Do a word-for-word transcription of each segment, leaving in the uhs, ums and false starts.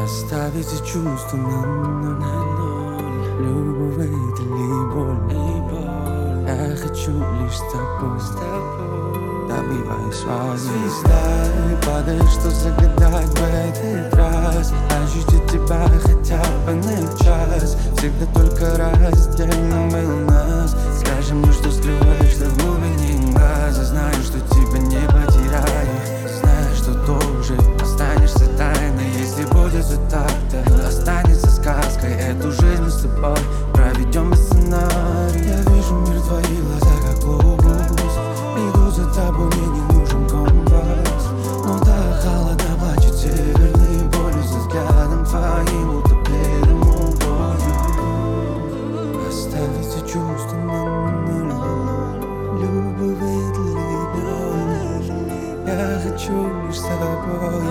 Оставить эти чувства на ноль. Любовь или боль. Я хочу лишь с тобой. Добивай свою звезда. И падаешь, что загадать в этот раз. Ощутить тебя хотя бы на час. Всегда только раздельно был нас. Скажи мне, что скрываешь ты в глубине глаза. Знаю, что тебя не потеряю. Знаю, что тоже останешься тайной. Если будет вот так, то останется сказкой. Эту жизнь мы с тобой проведем без сценария. Я вижу мир в твоих глазах, как глобус. Иду за тобой, мне не нужен компас. Но так холодно плачет северные боли. Со взглядом твоим утопленным любовью. Оставить все чувства на ноль. Любовь или боль. Я хочу лишь с тобой.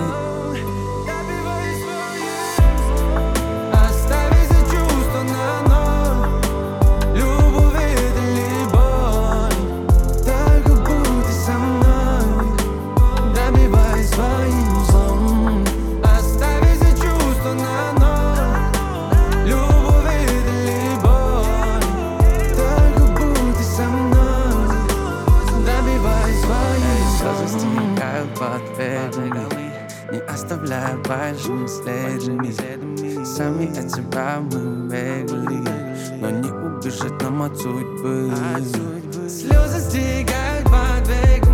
Не оставляя большими следами. Сами от себя мы бегали, но не убежать нам от судьбы. Слезы стекают под веку.